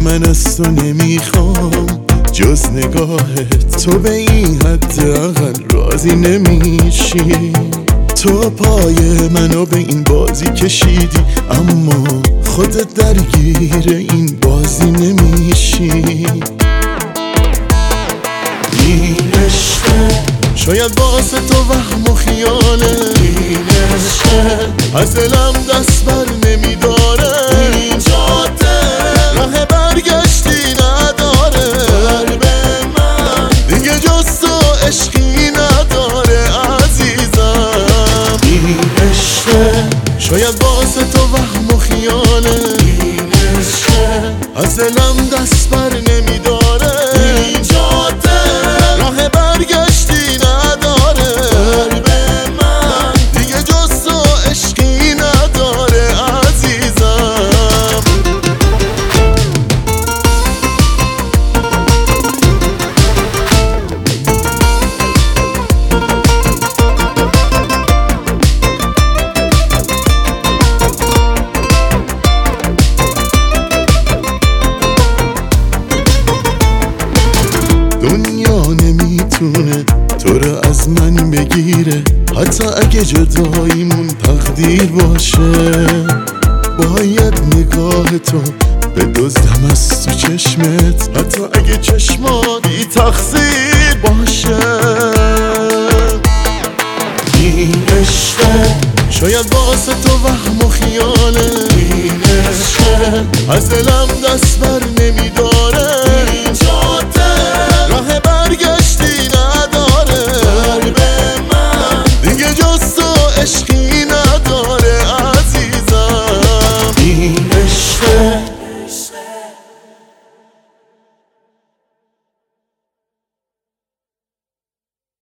من از تو نمیخوام جز نگاهت، تو به این حداقل راضی نمیشی. تو پای منو به این بازی کشیدی، اما خودت درگیر این بازی نمیشی. این عشقه شاید واسه تو وهم و خیاله، این عشقه از دلم دست بر نمیداره. این جاده راه برگشتی نداره، قلب من دیگه جز تو عشقی نداره عزیزم. این عشقه شاید واسه تو وهم و خیاله، این عشقه از دلم دست بر نمیداره. این جاده راه برگشتی نداره، قلب من دیگه جز تو عشقی نداره عزیزم. دنیا نمیتونه تو رو از من بگیره، حتی اگه جداییمون تقدیر باشه. باید نگاه تو بدزدم از تو چشمت، حتی اگه چشمات بی تقصیر باشه. این عشقه شاید واسه تو وهم و خیاله، این عشقه از دلم دست بر نمیداره.